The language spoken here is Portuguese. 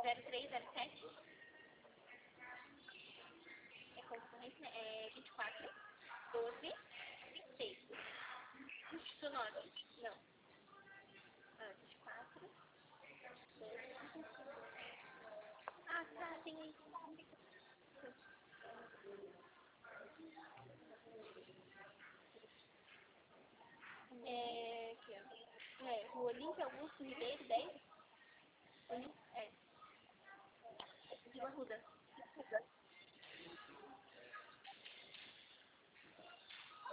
0307. É concorrente, né? É 24, 12, 26. Do 9. Não. 24, 12, 26. Ah, tá, tem aí. Aqui, ó. Rua Olímpia Augusto Ribeiro, 10. É. De Arruda.